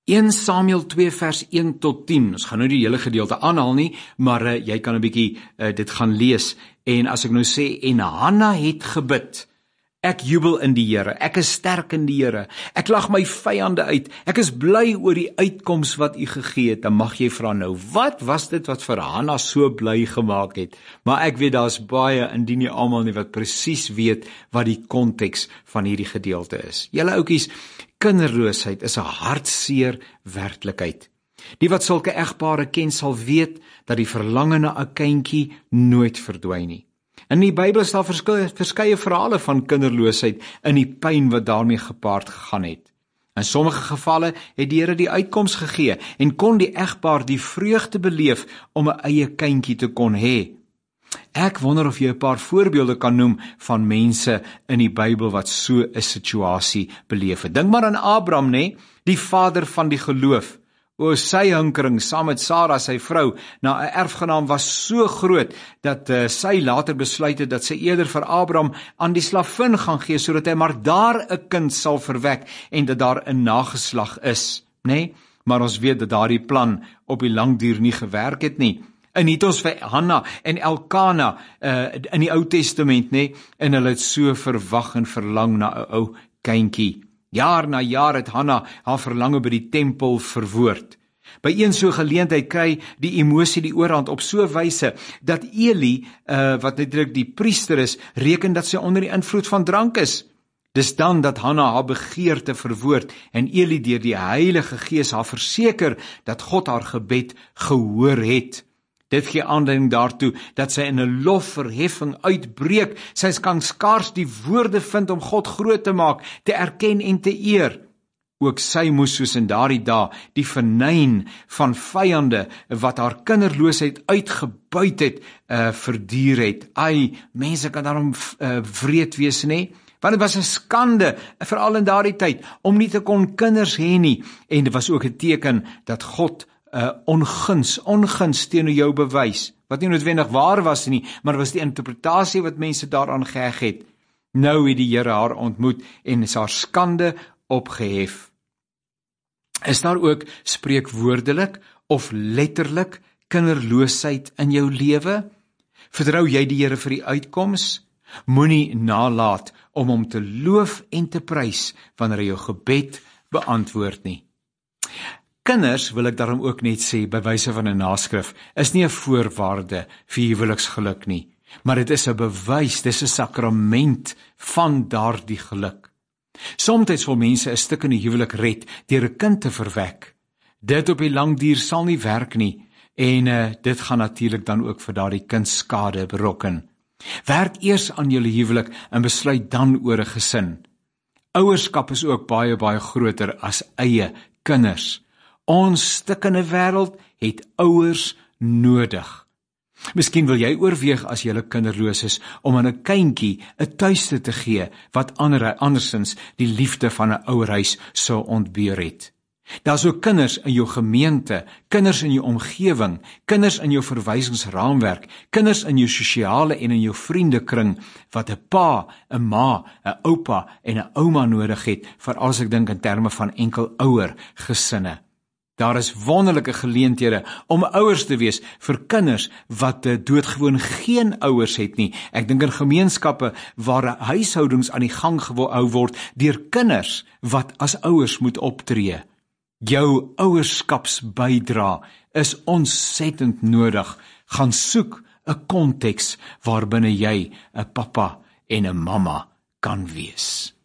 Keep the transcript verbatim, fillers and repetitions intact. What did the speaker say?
Eerste Samuel twee vers een tot tien, ons gaan nou die hele gedeelte aanhaal nie, maar uh, jy kan 'n bietjie uh, dit gaan lees, en as ek nou sê, en Hanna het gebid, ek jubel in die Here, ek is sterk in die Here, ek lag my vyande uit, ek is bly oor die uitkoms wat U gegee het. Dan mag jy vra nou, wat was dit wat vir Hanna so bly gemaak het? Maar ek weet daar's baie, indien nie almal nie, wat presies weet wat die konteks van hierdie gedeelte is. Julle oukies, kinderloosheid is 'n hartseer werklikheid. Die wat sulke egpare ken sal weet dat die verlange na 'n kindjie nooit verdwyn nie. In die Bybel is daar verskeie, verskeie verhale van kinderloosheid en die pyn wat daarmee gepaard gegaan het. In sommige gevalle het die Here die uitkoms gegee en kon die egpaar die vreugde beleef om 'n eie kindjie te kon hê. Ek wonder of jy 'n paar voorbeelde kan noem van mense in die Bybel wat so 'n situasie beleef het. Dink maar aan Abraham, nê, die vader van die geloof. O, sy hinkering saam met Sara, sy vrou, na 'n erfgenaam was so groot dat uh, sy later besluit het dat sy eerder vir Abraham aan die slavin gaan gee sodat hy maar daar 'n kind sal verwek en dat daar 'n nageslag is, nê? Maar ons weet dat daardie plan op die lang duur nie gewerk het nie. En het ons vir Hanna en Elkana uh, in die Ou Testament, nê, en hulle het so verwag en verlang na 'n ou kindjie. Jaar na jaar het Hanna haar verlange by die tempel verwoord. By een so geleentheid kry die emosie die oorhand op so 'n wyse dat Eli, uh, wat natuurlik die priester is, reken dat sy onder die invloed van drank is. Dis dan dat Hanna haar begeerte verwoord en Eli deur die Heilige Gees haar verseker dat God haar gebed gehoor het. Dit gee aanleiding daartoe dat sy in 'n lofverheffing uitbreek. Sy kan skaars die woorde vind om God groot te maak, te erken en te eer. Ook sy moes soos in daardie dae die vernyn van vyande wat haar kinderloosheid uitgebuit het, uh, verduur het. Ai, mense kan daarom uh, wreed wees, nê? Want dit was 'n skande, veral in daardie tyd, om nie te kon kinders hê nie. En dit was ook 'n teken dat God Uh, onguns, onguns teenoor jou bewys, wat nie noodwendig waar was nie, maar was die interpretasie wat mense daaraan geheg het. Nou het die Here haar ontmoet en is haar skande opgehef. Is daar ook spreekwoordelik of letterlik kinderloosheid in jou lewe? Vertrou jy die Here vir die uitkoms? Moenie nalat om hom te loof en te prys wanneer hy jou gebed beantwoord nie. Kinders, wil ek daarom ook net sê, by wyse van 'n naskrif, is nie 'n voorwaarde vir huweliksgeluk nie, maar dit is 'n bewys, dis 'n sakrament van daardie geluk. Somstyds wil mense 'n stuk in die huwelik red deur 'n kind te verwek. Dit op die lang duur sal nie werk nie, en uh, dit gaan natuurlik dan ook vir daardie kind skade berokken. Werk eers aan julle huwelik en besluit dan oor 'n gesin. Ouerskap is ook baie, baie groter as eie kinders. Ons stikkende wêreld het ouers nodig. Miskien wil jy oorweeg as jy kinderloos is om aan 'n kindjie 'n tuiste te gee wat ander, andersins die liefde van 'n ouerhuis sou ontbeur het. Daar's ook kinders in jou gemeente, kinders in jou omgewing, kinders in jou verwysingsraamwerk, kinders in jou sosiale en in jou vriendekring wat 'n pa, 'n ma, 'n oupa en 'n ouma nodig het, veral as ek dink in terme van enkel ouer gesinne. Daar is wonderlike geleenthede om ouers te wees vir kinders wat doodgewoon geen ouers het nie. Ek dink in gemeenskappe waar huishoudings aan die gang gehou word deur kinders wat as ouers moet optree. Jou ouerskapsbydra is ontsettend nodig. Gaan soek 'n konteks waarbinne jy 'n pappa en 'n mamma kan wees.